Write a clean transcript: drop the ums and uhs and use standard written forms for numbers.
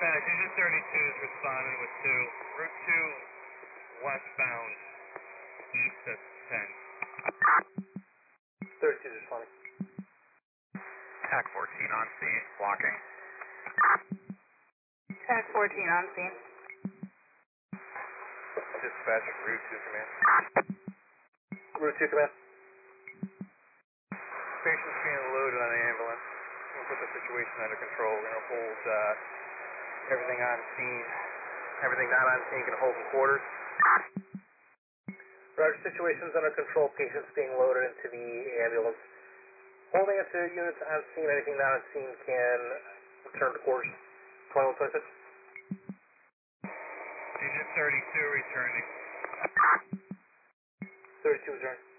Dispatch, Unit 32 is responding with 2. Route 2 westbound, east at 10. 32 is responding. TAC 14 on scene, blocking. TAC 14 on scene. Dispatch, Route 2 command. Route 2 command. Patient's being loaded on the ambulance. We'll put the situation under control. We're going to hold everything on scene. Everything not on scene can hold in quarters. Roger, situation's under control. Patient's being loaded into the ambulance. Holding it to units on scene. Anything not on scene can return to quarters. 2126. Unit 32 returning. 32 returning.